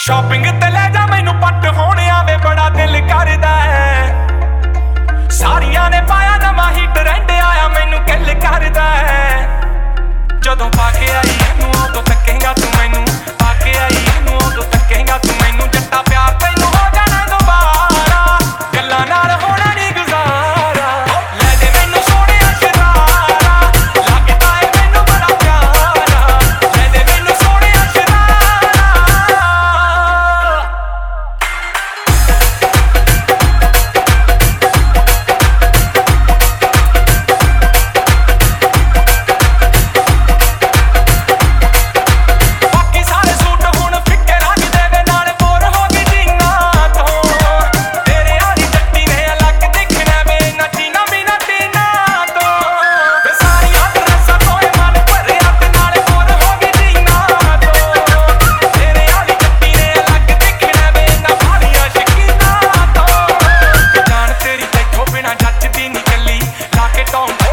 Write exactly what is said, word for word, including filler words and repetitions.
Shopping ते ले जा मैनू पट होने आवे बड़ा दिल करदा है। सारियां ने पाया नवां ही ट्रेंड आया मैनू किल करदा है। जदों पाके आई मैनू उदों तकेगा तू मैनू, पाके आई मैनू उदों तकेगा तू मैनू। जट्टा प्यार तैनू हो जाना दोबारा, गल्लां नाल होना नहीं गुजारा। ले दे मैनू सोहणिया शरारा, लगदा है मैनू बड़ा प्यारा। ले दे मैनू सोहणिया शरारा। Don't